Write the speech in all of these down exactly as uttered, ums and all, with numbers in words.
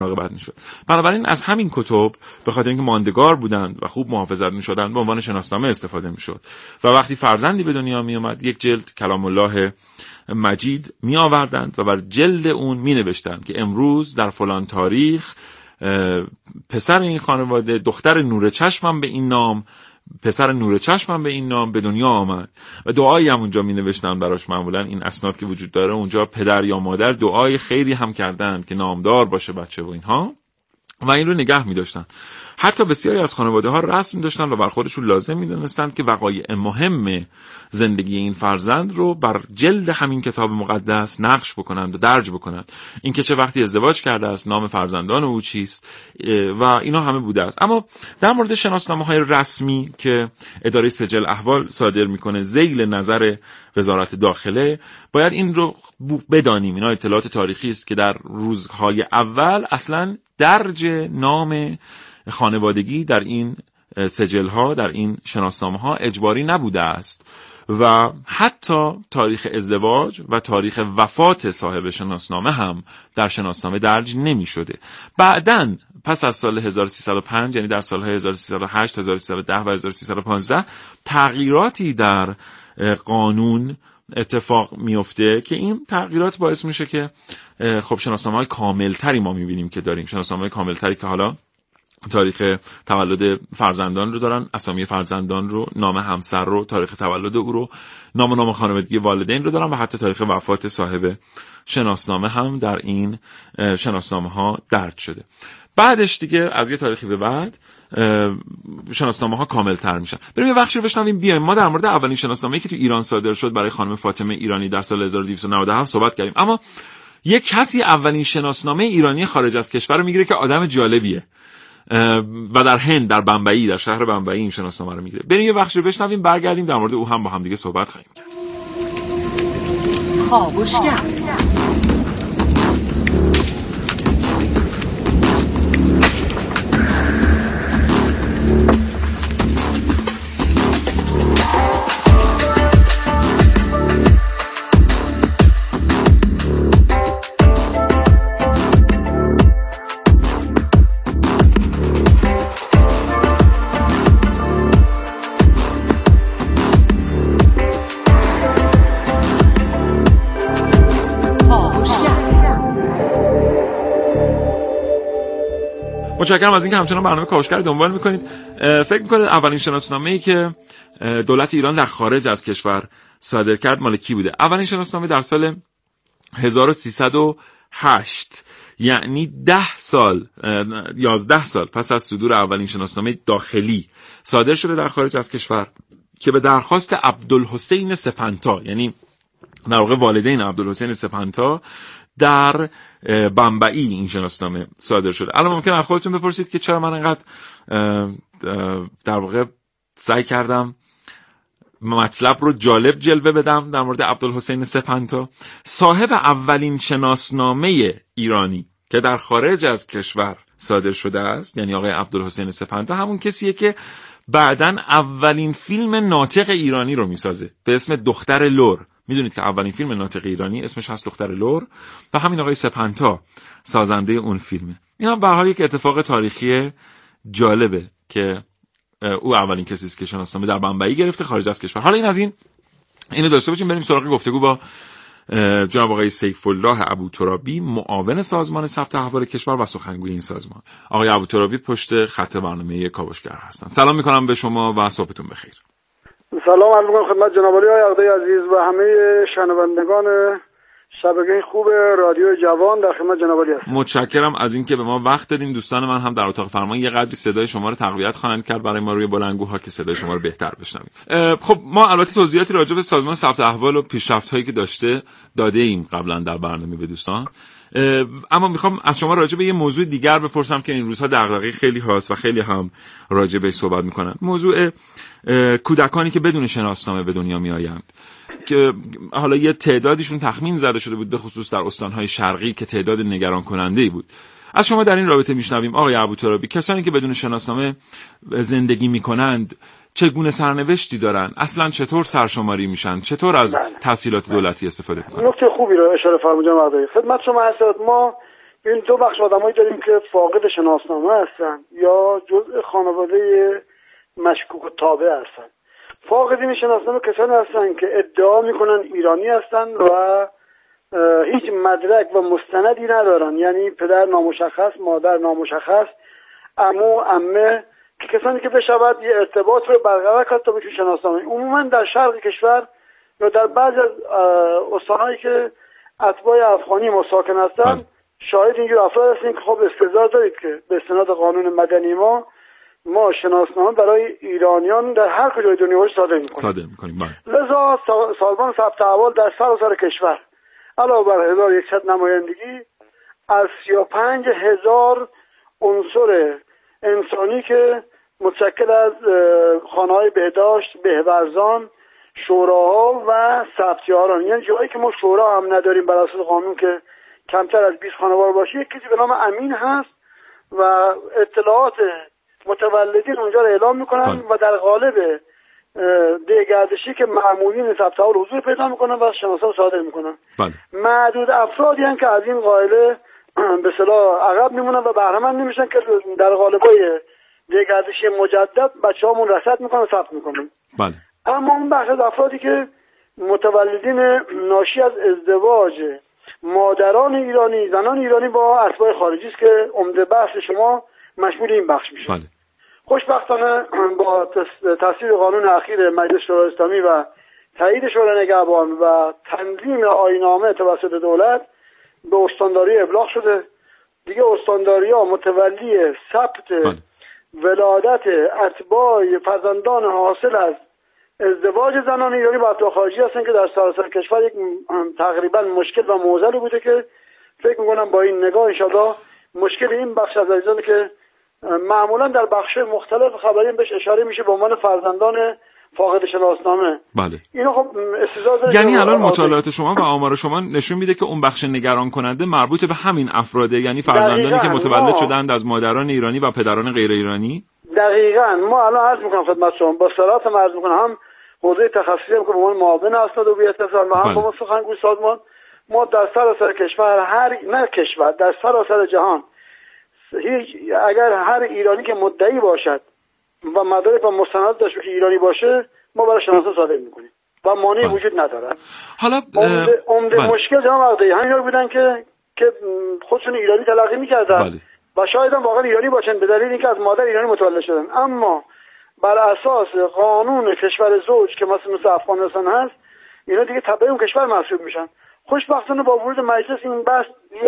مراقبت میشد. بنابراین از همین کتب به خاطر اینکه ماندگار بودند و خوب محافظت میشدند به عنوان شناسنامه استفاده میشد و وقتی فرزندی به دنیا می اومد یک جلد کلام الله مجید می آوردند و بر جلد اون می نوشتند که امروز در فلان تاریخ پسر این خانواده دختر نور چشمم به این نام پسر نور چشمم به این نام به دنیا آمد و دعایی هم اونجا می نوشتن براش. معمولا این اسناد که وجود داره اونجا پدر یا مادر دعای خیری هم کردند که نامدار باشه بچه و اینها و این رو نگه می داشتن. حتی بسیاری از خانواده ها رسم داشتن و بر خودشون لازم می دونستند که وقایع مهم زندگی این فرزند رو بر جلد همین کتاب مقدس نقش بکنند و درج بکنند. این که چه وقتی ازدواج کرده است، نام فرزندان او چیست و اینا همه بوده است. اما در مورد شناسنامه های رسمی که اداره سجل احوال صادر میکنه ذیل نظر وزارت داخله، باید این رو بدانیم. اینا اطلاعات تاریخی است که در روزهای اول اصلا درج نام خانوادگی در این سجل ها، در این شناسنامه ها اجباری نبوده است و حتی تاریخ ازدواج و تاریخ وفات صاحب شناسنامه هم در شناسنامه درج نمی شده. بعداً پس از سال هزار و سیصد و پنج، یعنی در سالهای هزار و سیصد و هشت، هزار و سیصد و ده و هزار و سیصد و پانزده تغییراتی در قانون اتفاق میفته که این تغییرات باعث میشه که خب شناسنامه‌های کاملتری ما میبینیم که داریم. شناسنامه‌های کاملتری که حالا تاریخ تولد فرزندان رو دارن، اسامی فرزندان رو، نام همسر رو، تاریخ تولد او رو، نام و نام خانوادگی والدین رو دارن و حتی تاریخ وفات صاحب شناسنامه هم در این شناسنامه ها درج شده. بعدش دیگه از یه تاریخی به بعد شناسنامه ها کامل تر میشن. بریم یه بخشی رو بشنویم بیایم. ما در مورد اولین شناسنامه‌ای که تو ایران صادر شد برای خانم فاطمه ایرانی در سال هزار و دویست و نود و هفت صحبت کردیم، اما یک کسی اولین شناسنامه ایرانی خارج از کشور رو میگیره که آدم جالبیه و در هند، در بمبئی، در شهر بمبئی این شناسنامه رو میگیره. بریم یه بخشی رو بشنویم، برگردیم در مورد او هم با هم دیگه صحبت خواهیم کرد. کاوشگر متشکرم از اینکه همچنان برنامه کاوشگر رو دنبال میکنید. فکر میکنید اولین شناسنامه‌ای که دولت ایران در خارج از کشور صادر کرد مال کی بوده؟ اولین شناسنامه در سال هزار و سیصد و هشت، یعنی ده سال یازده سال پس از صدور اولین شناسنامه داخلی صادر شده در خارج از کشور که به درخواست عبدالحسین سپنتا، یعنی در واقع والدین عبدالحسین سپنتا، در بمبئی این شناسنامه صادر شده. الان ممکنه از خودتون بپرسید که چرا من انقدر در واقع سعی کردم مطلب رو جالب جلوه بدم در مورد عبدالحسین سپنتا. صاحب اولین شناسنامه ایرانی که در خارج از کشور صادر شده است، یعنی آقای عبدالحسین سپنتا، همون کسیه که بعداً اولین فیلم ناطق ایرانی رو میسازه به اسم دختر لور. میدونید که اولین فیلم ناطق ایرانی اسمش هست دختر لور و همین آقای سپنتا سازنده اون فیلمه. این هم به هر حال یک اتفاق تاریخی جالبه که او اولین کسی است که شناسنامه در بمبئی گرفته خارج از کشور. حالا این از این اینو داشته باشیم. بریم سراغ گفتگو با جناب آقای سیف‌الله ابوترابی، معاون سازمان ثبت احوال کشور و سخنگوی این سازمان. آقای ابوترابی پشت خط برنامه کاوشگر هستن. سلام میکنم به شما و صبحتون بخیر. سلام عرض می‌کنم خدمت جناب علی عقدی عزیز و همه شنوندگان شبکه خوب رادیو جوان. در خدمت جناب علی هستم. متشکرم از اینکه به ما وقت دادین. دوستان من هم در اتاق فرمان یه قدری صدای شما رو تقویت خواهند کرد برای ما روی بلندگوها که صدای شما رو بهتر بشنویم. خب ما البته توضیحاتی راجع به سازمان ثبت احوال و پیشرفت‌هایی که داشته داده ایم قبلا در برنامه به دوستان، اما میخوام از شما راجع به یه موضوع دیگر بپرسم که این روزها دغدغه خیلی هاست و خیلی هم راجع بهش صحبت میکنن. موضوع کودکانی که بدون شناسنامه به دنیا میآیند که حالا یه تعدادیشون تخمین زده شده بود، به خصوص در استانهای شرقی که تعداد نگران کننده‌ای بود. از شما در این رابطه میشنویم آقای ابوترابی، کسانی که بدون شناسنامه زندگی میکنند چگونه سرنوشتی دارن؟ اصلا چطور سرشماری میشن؟ چطور از تسهیلات دولتی استفاده میکنن؟ نکته خوبی رو اشاره فرمودید جناب عقدی. خدمت شما هست. ما این دو بخش آدمایی داریم که فاقد شناسنامه هستن یا جزء خانواده مشکوک و تابع هستن. فاقدین شناسنامه کسانی هستن که ادعا میکنن ایرانی هستن و هیچ مدرک و مستندی ندارن، یعنی پدر نامشخص، مادر نامشخص، عمو، عمه، که کسانی که بشود یه ارتباط رو برقرار کرد تا بشه شناسنامه. عموما در شرق کشور یا در بعضی از استانهایی که اتباع افغانی ما ساکن هستن شاهد اینجور افراد هستیم که خب استحضار دارید که به استناد قانون مدنی ما ما شناسنامه برای ایرانیان در هر کجای دنیا باشه صادر می‌کنیم. صادر می‌کنیم. لذا سازمان ثبت احوال در سراسر کشور علاوه بر هزار و یکصد نمایندگی از سی و پنج هزار عنصر انسانی که متشکل از خانه‌های بهداشت، بهورزان، شوراها و ثبتیاران، یعنی جایی که ما شورا هم نداریم بر اساس قانون که کمتر از بیست خانوار باشه، یک کسی به نام امین هست و اطلاعات متولدین اونجا رو اعلام میکنن و در قالب دهگردشی که مأمورین ثبت احوال حضور پیدا میکنن و شناسنامه صادر میکنن. بله. معدود افرادی هستند که از این قاعده به اصطلاح عقب میمونن و بهره مند نمیشن که در قالب‌های دهگردشی مجدد بچه‌هامون رصد میکنن و ثبت میکنن. بله. اما اون بخش از افرادی که متولدین ناشی از ازدواج مادران ایرانی، زنان ایرانی با اتباع خارجی است که عمده بحث شما مشمول این بخش میشه. بله. خوشبختانه با تصویب قانون اخیر مجلس شورای اسلامی و تایید شورای نگهبان و تنظیم آیین‌نامه توسط دولت به استانداری ابلاغ شده. دیگه استانداری‌ها متولی ثبت بله. ولادت اتباع فرزندان حاصل از ازدواج زنان ایرانی با اتباع خارجی هستن که در سراسر کشور یک تقریبا مشکل و معضلی بوده که فکر می‌کنم با این نگاه انشاءالله مشکل این بخش از عزیزانی که معمولا در بخش مختلف خبری بهش اشاره میشه به عنوان فرزندان فاقد شناسنامه. بله. اینو خب استعداد یعنی الان مطالعات شما و آمار شما نشون میده که اون بخش نگران کننده مربوط به همین افراده، یعنی فرزندانی که متولد ما... شدند از مادران ایرانی و پدران غیر ایرانی. دقیقاً ما الان عرض میکنم خدمت شما با صراحت عرض میکنم هم حوزه تخصصی هم که به عنوان معاون اسناد و هویت اتصال و هم با سخنگوی سازمان ما در سراسر کشور هر نه کشور در سراسر جهان هیچ اگر هر ایرانی که مدعی باشد و مدارک و مستند داشته که ایرانی باشه ما برای شناسنامه صادر میکنیم و مانعی وجود نداره. حالا عمده, عمده مشکل جناب عقدی همینا بودن که که خودشون ایرانی تلقی میکردن و شاید هم واقعا ایرانی باشن به دلیل اینکه از مادر ایرانی متولد شدن، اما بر اساس قانون کشور زوج که مثلا مثل افغانستان هست اینا دیگه تبع اون کشور محسوب میشن. خوشبختانه با ورود مجلس این بحث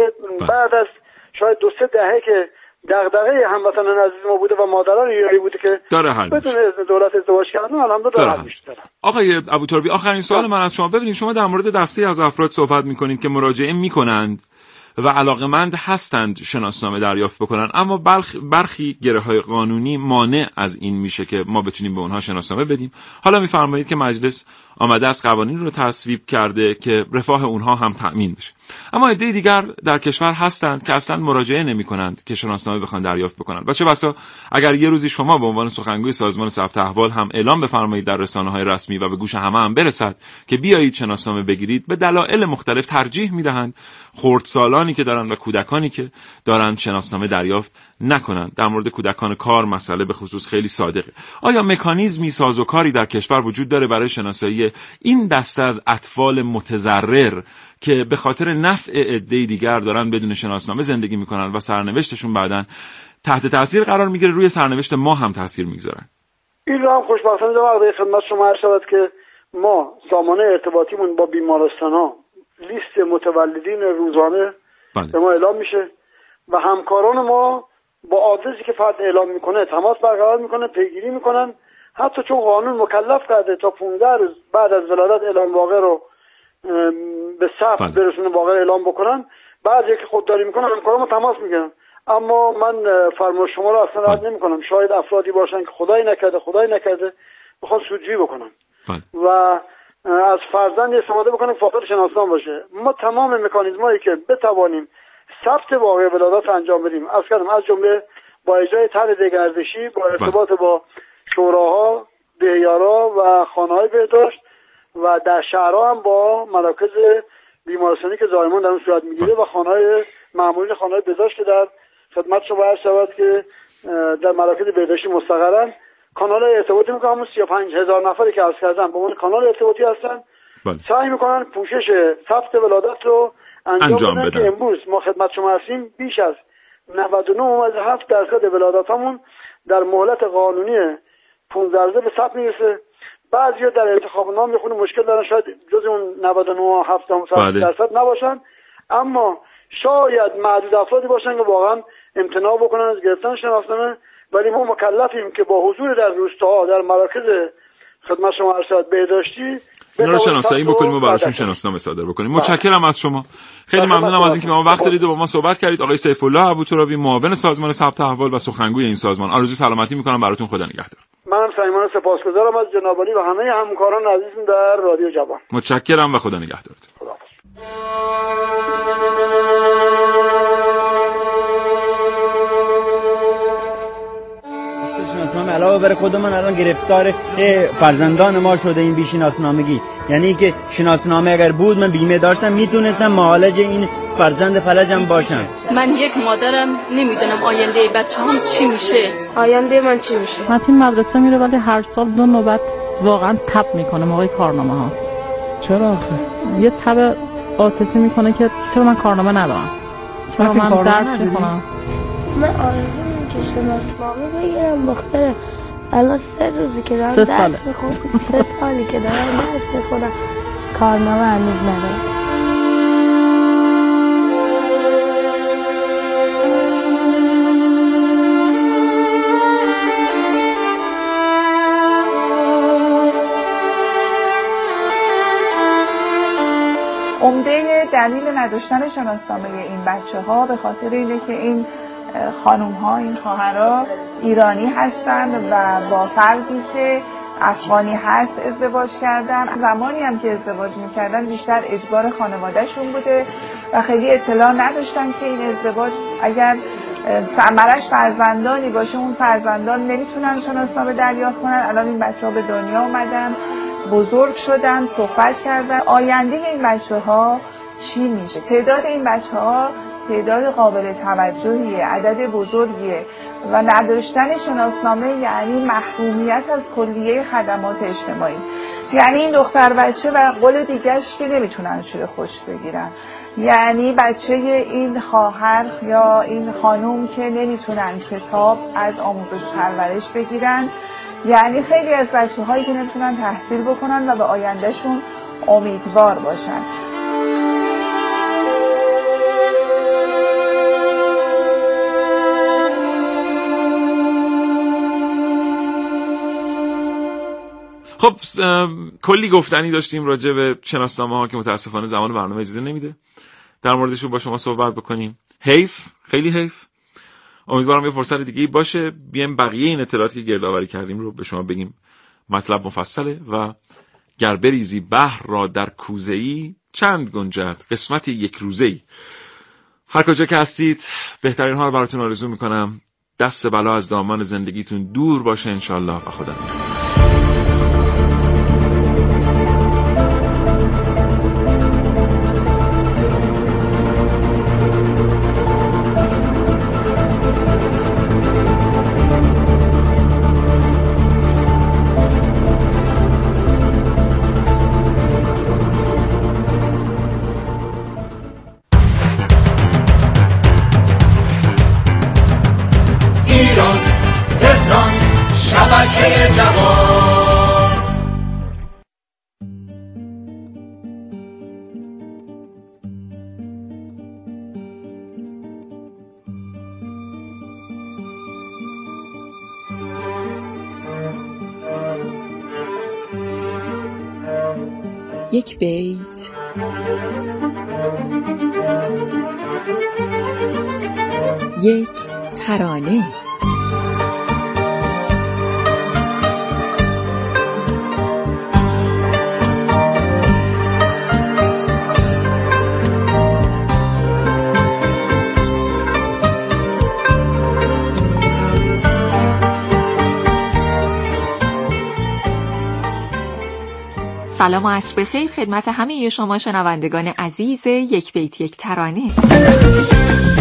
بعد از شاید دو سه دهه که دغدغه هموطنان عزیز ما بوده و مادران ایرانی بوده که داره حل بدون اذن دولت ازدواج کردن الحمدلله داره حل میشه. آقای ابوترابی آخرین سوال من از شما، ببینید شما در مورد دسته از افراد صحبت میکنید که مراجعه میکنند و علاقمند هستند شناسنامه دریافت بکنن، اما برخ برخی گره‌های قانونی مانع از این میشه که ما بتونیم به اونها شناسنامه بدیم. حالا میفرمایید که مجلس آمده از قوانین رو تصویب کرده که رفاه اونها هم تأمین بشه، اما عده دیگر در کشور هستند که اصلا مراجعه نمی‌کنند که شناسنامه بخوان دریافت بکنن. و چه بسا اگر یه روزی شما به عنوان سخنگوی سازمان ثبت احوال هم اعلام بفرمایید در رسانه‌های رسمی و به گوش همه هم برسد که بیایید شناسنامه بگیرید، به دلایل مختلف ترجیح میدهند خردسالانی که دارن و کودکانی که دارن شناسنامه دریافت نکنند. در مورد کودکان کار مسئله به خصوص خیلی صادقه. آیا مکانیزمی سازوکاری در کشور وجود داره برای شناسایی این دسته از اطفال متضرر که به خاطر نفع عده دیگر دارن بدون شناسنامه زندگی میکنن و سرنوشتشون بعداً تحت تاثیر قرار میگیره، روی سرنوشت ما هم تاثیر میگذارن؟ این رو هم خوشبختانه در خدمت شما عرض شود که ما سامانه ارتباطیمون با بیمارستان‌ها لیست متولدین روزانه بله. به ما اعلام میشه و همکاران ما با آدرسی که فرد اعلام میکنه تماس برقرار میکنه، پیگیری میکنن. حتی چون قانون مکلف کرده تا پانزده روز بعد از ولادت اعلام واقع رو به ثبت بله. برسونه واقع اعلام بکنن. بعضی که خودداری میکنن همکاران ما تماس میگیرن، اما من فرمان شما رو اصلا رد نمیکنم. شاید افرادی باشن که خدای نکرده خدای نکرده بخوان سودجویی بکنن بله. و از فرزند استفاده بکنیم فاقد شناسنامه باشه. ما تمام مکانیزمایی که بتوانیم ثبت واقع ولادت انجام بدیم از کردم، از جمله با اجرای طرح دگردشی، با ارتباط با شوراها، دهیارا و خانه‌های بهداشت و در شهرها هم با مراکز بیمارستانی که زایمان در اون صورت میگیره و خانه‌های مامورین خانه‌های بهداشت که در خدمت شما عرض شود که در مراکز بهداشتی مستقرن، کانال ارتباطی میکنن. همون سی و پنج هزار نفری که عرض کردم به عنوان کانال ارتباطی هستن. بله. سعی میکنن پوشش ثبت ولادت رو انجام, انجام بدن, بدن که امروز ما خدمت شما هستیم بیش از نود و نه و هفت درصد ولادتامون در مهلت قانونی پانزده روزه به ثبت میرسه. بعضیا در انتخاب نام میخونه مشکل دارن، شاید جز اون نود و نه و هفت درصد نباشن، اما شاید معدود افرادی باشن که واقعا امتناع بکنن از گرفتن شناسنامه. ولی ما مکلفیم که با حضور در روستاها در مراکز خدمت شما ارشد بهداشتی اینا رو شناسایی بکنیم و براشون شناسنامه صادر بکنیم. متشکرم از شما، خیلی ممنونم از اینکه به ما وقت دادید و با ما صحبت کردید. آقای سیف الله ابوترابی، معاون سازمان ثبت احوال و سخنگوی این سازمان، آرزوی سلامتی میکنم براتون. خدا نگهدار. منم صمیمانه سپاسگزارم از جناب عالی و همه همکاران عزیزم در رادیو جوان. متشکرم و خدا نگهدارتون. خدا شناسنامه علاوه بر خودمون الان گرفتار فرزندان ما شده این بی‌شناسنامگی. یعنی که شناسنامه اگر بود من بیمه داشتم میتونستم معالج این فرزند فلجم باشم. من یک مادرم نمیدونم آینده بچه‌ام چی میشه. آینده من چی میشه؟ من این مدرسه میره ولی هر سال دو نوبت واقعا تب میکنه موقع کارنامه هاست. چرا آخه؟ یه تب عاطفی میکنه که چرا من کارنامه ندارم؟ چرا من درس میکنم؟ من آرزو که شناسنامه بگیرم دختره. الان سه روزی که دارم درس میخونم، سه سالی که دارم درس میخونم، کارنامه هنوز ندارم. عمده دلیل نداشتن شناسنامه این بچه‌ها به خاطر اینه که این خانوم ها، این خواهرها ایرانی هستند و با فردی که افغانی هست ازدواج کردن. زمانی هم که ازدواج میکردن بیشتر اجبار خانوادهشون بوده و خیلی اطلاع نداشتن که این ازدواج اگر ثمرش فرزندانی باشه اون فرزندان نمیتونن شناسنامه دریافت کنن. الان این بچه ها به دنیا اومدن، بزرگ شدن، صحبت کردن. آینده این بچه ها چی میشه؟ تعداد این بچه ها تعداد قابل توجهیه، عدد بزرگیه و نداشتن شناسنامه یعنی محرومیت از کلیه خدمات اجتماعی. یعنی این دختر بچه و قول دیگهش که نمیتونن شیر خوش بگیرن، یعنی بچه این خواهر یا این خانوم که نمیتونن کتاب از آموزش پرورش بگیرن، یعنی خیلی از بچه هایی که نمیتونن تحصیل بکنن و به آیندهشون امیدوار باشن. خب کلی گفتنی داشتیم راجع به شناسنامه ها که متاسفانه زمان برنامه اجازه نمیده در موردشون با شما صحبت بکنیم. حیف، خیلی حیف. امیدوارم یه فرصت دیگه باشه بیایم بقیه این اطلاعاتی که گردآوری کردیم رو به شما بگیم. مطلب مفصله و گر بریزی بحر را در کوزه‌ای چند گنجد قسمت یک روزه‌ای. هر کجا که هستید بهترین ها رو براتون آرزو میکنم. دست بلا از دامان زندگیتون دور باشه انشالله و خدا نگهدار. یک بیت، یک ترانه. سلام و عصر بخیر خدمت همه شما شنوندگان عزیز یک بیت یک ترانه.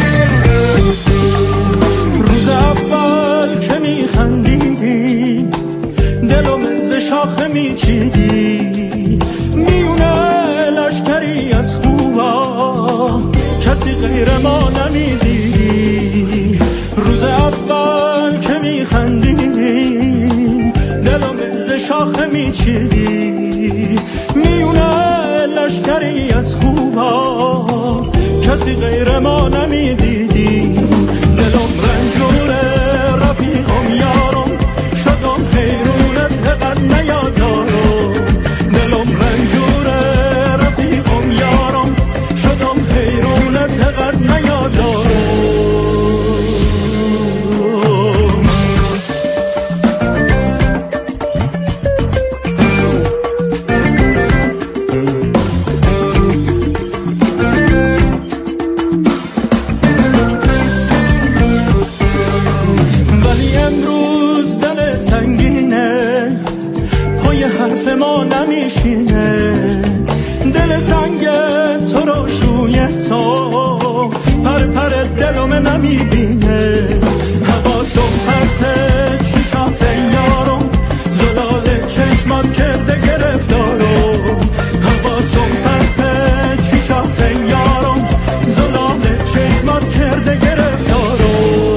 روز اول که میخندیدی دلم ز شاخه میچیدی، میونه لشکری از خوبا کسی غیر ما نمیدیدی. روز اول که میخندیدی دلم ز شاخه میچیدی، میونه لشکری از خوبا کسی غیر ما نمیدیدی. دلم رنجوره رفیقم یارم شدم حیرونت قد نیازارم. دلم رنجوره رفیقم یارم شدم حیرونت قد نیازارم. دل سنگ تو روش روی تو پر پر دلم نمیبینه. حواسم پرت چشات یارم زلال چشمات کرده گرفتارم. حواسم پرت چشات یارم زلال چشمات کرده گرفتارم.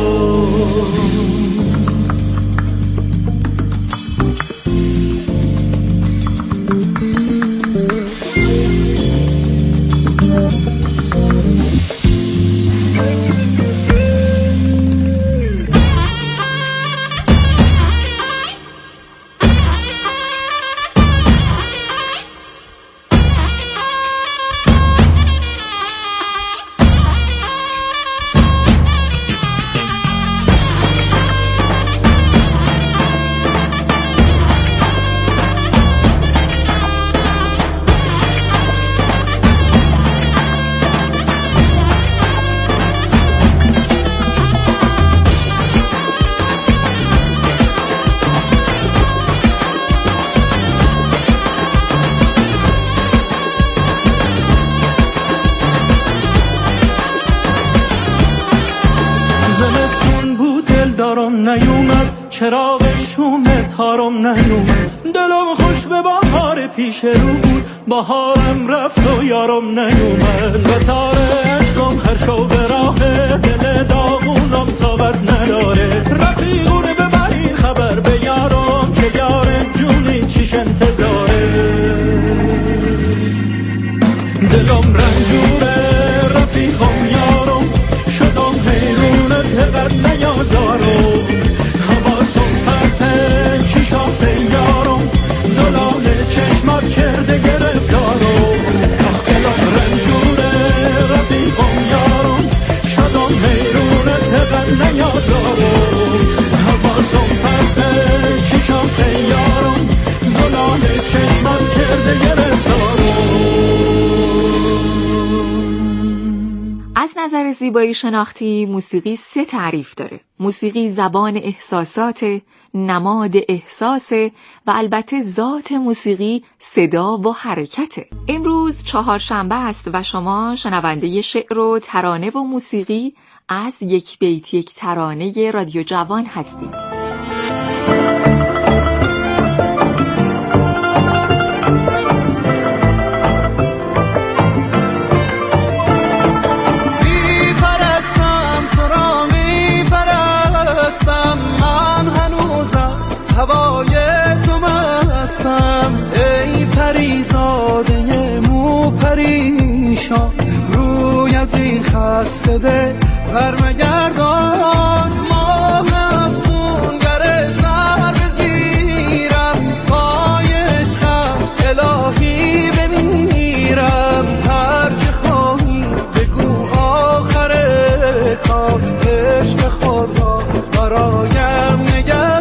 چراغ شوم تارم نیومد. دلم خوش به بهار پیش رو بود، بهارم رفت و یارم نیومد. و تار عشقم هر شو به راه دل داغونم طاقت نداره. رفیقونه ببرین خبر به یارم که یار جونی چیش انتظاره. دلم رنجوره رفیقم یارم شدم حیرونت قد نیازارم. چشات یارم زلال چشمات کرده گرفتارم. دلم رنجوره رفیقم یارم شدم حیرونت قد نیازارم. حواسم پرت چشات یارم زلال چشمات کرده گرفتارم. از نظر زیبایی شناختی موسیقی سه تعریف داره. موسیقی زبان احساسات، نماد احساس و البته ذات موسیقی صدا و حرکته. امروز چهارشنبه است و شما شنونده شعر و ترانه و موسیقی از یک بیت یک ترانه رادیو جوان هستید. هوای تو مستم ای پریزاده مو پریشان. روی از این خسته دل برمگردان. ماه افسونگر سر بزیرم پای عشقم الهی بمیرم. هر چه خواهی بگو آخر کار عشق خود را برایم نگه.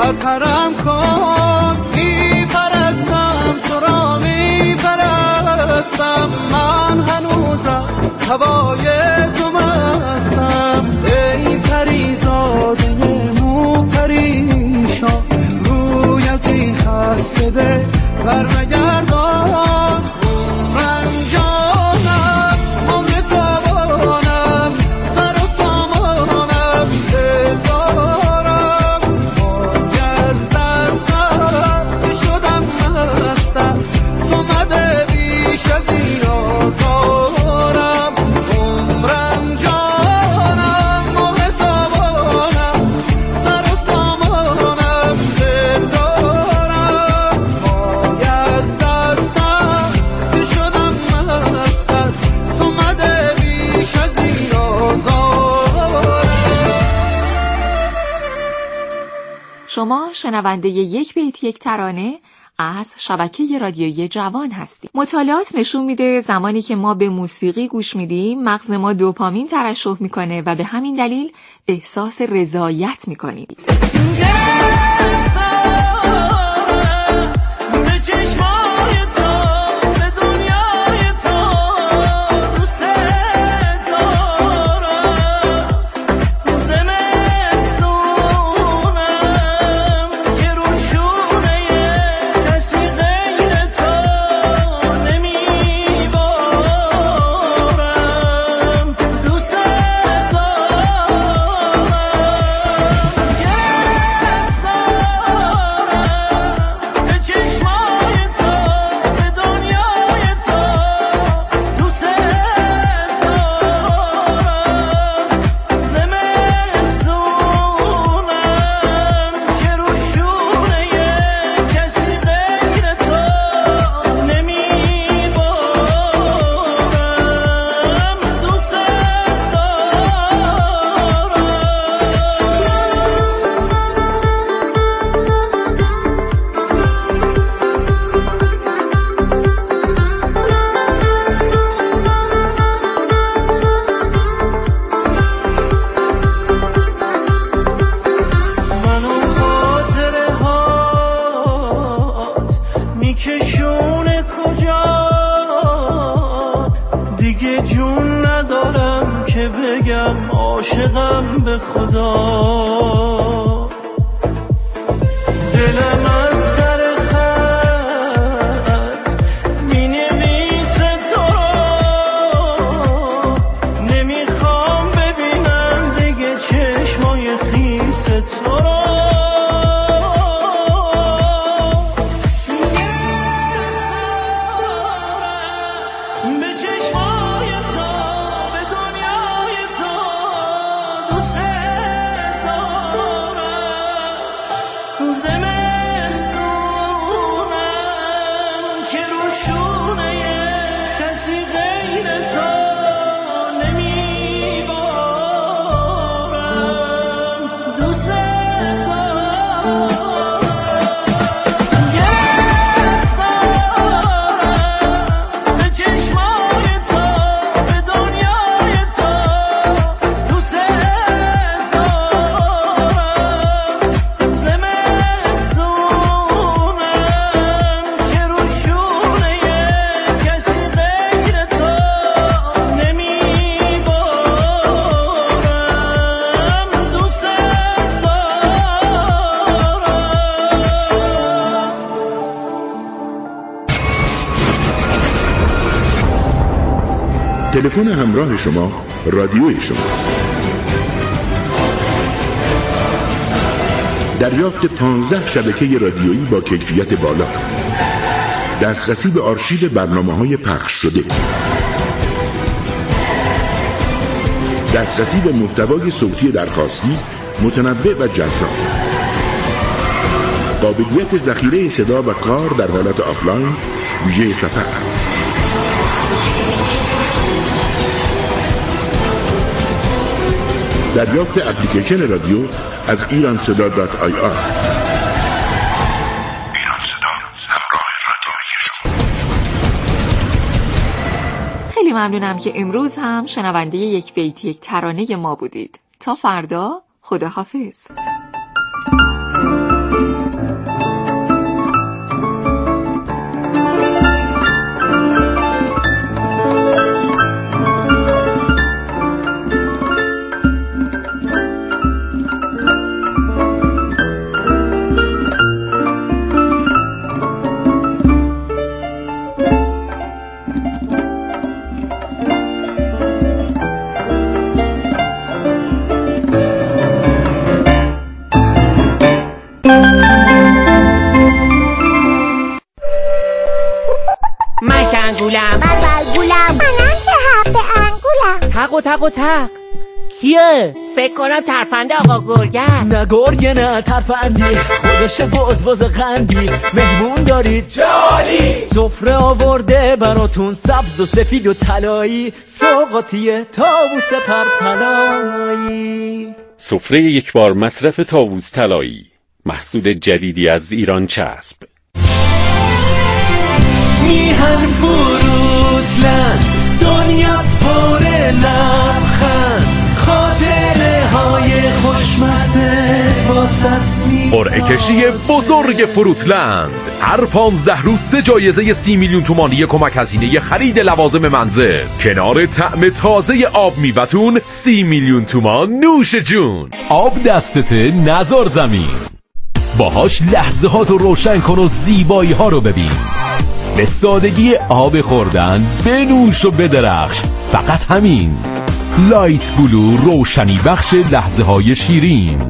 پرپرم کن، می پرستم تو را می پرستم، من هنوزم هوای تو مستم. ای پریزاده مو پریشان، روی از این خسته به برنگردان. رنجانم عمر تابانم، سر و سامانم دل دارم، مانگ از دستم که شدم مستم، تو مده بیش از این آزارم. عمرم جانم عمر تابانم، سر و سامانم دل دارم، مانگ از دستم که شدم مستم، تو مده بیش از این آزارم. شما شنونده یک بیت یک ترانه از شبکه رادیویی جوان هستیم. مطالعات نشون میده زمانی که ما به موسیقی گوش میدیم مغز ما دوپامین ترشح میکنه و به همین دلیل احساس رضایت میکنیم. عاشقم به خدا، دلم از سر خط می نویسه تو را، نمیخوام ببینم دیگه چشمای خیس تو را. به چشمای تو به دنیای تو دوست دارم، زمستونم که روشونه کسی غیر تو نمیبارم، دوست تلفن همراه شما رادیوی شماست. دریافت پانزده شبکه رادیویی با کیفیت بالا، دسترسی به آرشیو برنامه‌های پخش شده، دسترسی به محتوای صوتی درخواستی متنوع و جذاب، قابلیت ذخیره صدا و کار در حالت آفلاین ویژه سفر، دریافت اپلیکیشن رادیو از ایران صدا دات آی آر. ایران صدا، همراه رادیویی شما. خیلی ممنونم که امروز هم شنونده یک بیت یک ترانه ما بودید. تا فردا، خداحافظ. بلبلولم من بلبلم منم که حب انگولم تق و تق و تق کیه؟ فکر کنم ترفنده آقا گرگه است. نه گرگه نه ترفندی خودش باز باز قندی مهمون دارید چالی سفره آورده براتون سبز و سفید و طلایی سوغاتی طاووس پرطلایی سفره یک بار مصرف طاووس طلایی محصول جدیدی از ایران چسب میهن فروتلند دنیاست پر لبخند خاطره های خوشمزه واسط می قرعه کشی بزرگ فروتلند هر پانزده روز سه جایزه سی میلیون تومانی کمک هزینه خرید لوازم منزل کنار طعم تازه آب میوه‌تون سی میلیون تومان نوش جون آب دستت نزار زمین باهاش لحظه ها تو روشن کن و زیبایی ها رو ببین به سادگی آب خوردن بنوش و بدرخش فقط همین لایت بلو روشنی بخش لحظه های شیرین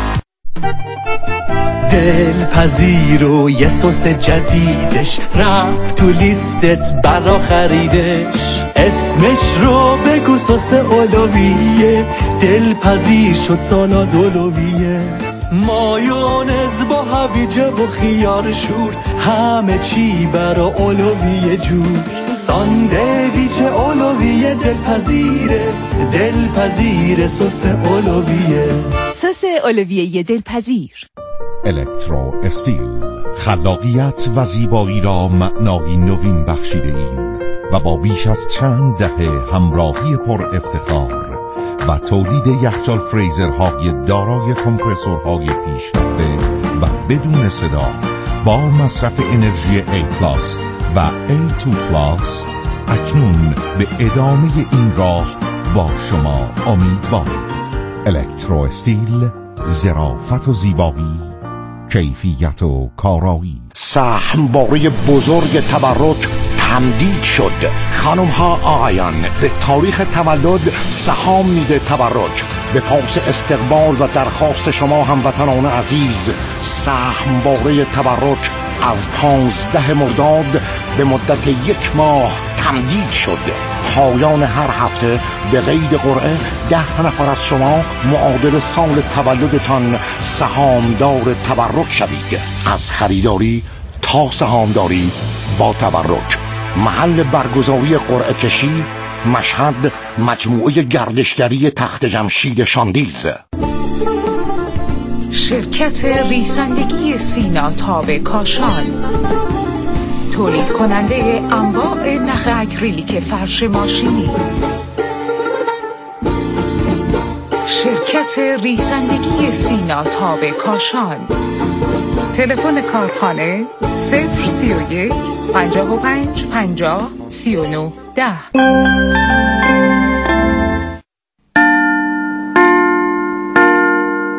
دلپذیر و یه سس جدیدش رفت تو لیستت برا خریدش اسمش رو بگو سس اولویه دلپذیر شد سالاد اولویه مایونز با هویجه و خیار شور همه چی برا اولویه جور ساندویچ اولویه دلپذیره دلپذیر سس اولویه سس اولویه دلپذیر الکترو استیل خلاقیت و زیبایی را معنایی نوین بخشیده ایم و با بیش از چند دهه همراهی پر افتخار و تولید یخچال فریزرهای دارای کمپرسورهای پیشرفته و بدون صدا با مصرف انرژی A پلاس و A دو پلاس اکنون به ادامه این راه با شما امیدواریم. الکترو استیل ظرافت و زیبایی کیفیت و کارایی. سهمواره بزرگ تبرک تمدید شد. خانم ها آقایان به تاریخ تولد سهام میده تبرک. به پاس استقبال و درخواست شما هموطنان عزیز سهمواره تبرک از پانزده مرداد به مدت یک ماه تمدید شد. پایان هر هفته به قید قرعه ده نفر از شما معادل سال تولدتان سهامدار تبرک شوید. از خریداری تا سهامداری با تبرک. محل برگزاری قرعه کشی مشهد، مجموعه گردشگری تخت جمشید شاندیز. شرکت ریسندگی سینا تاب کاشان تولید کننده انواع نخ اکریلیک فرش ماشینی. شرکت ریسندگی سینا تاب کاشان. تلفن کارخانه صفر سی و یک پنجاه و پنج پنجاه سی و نه ده.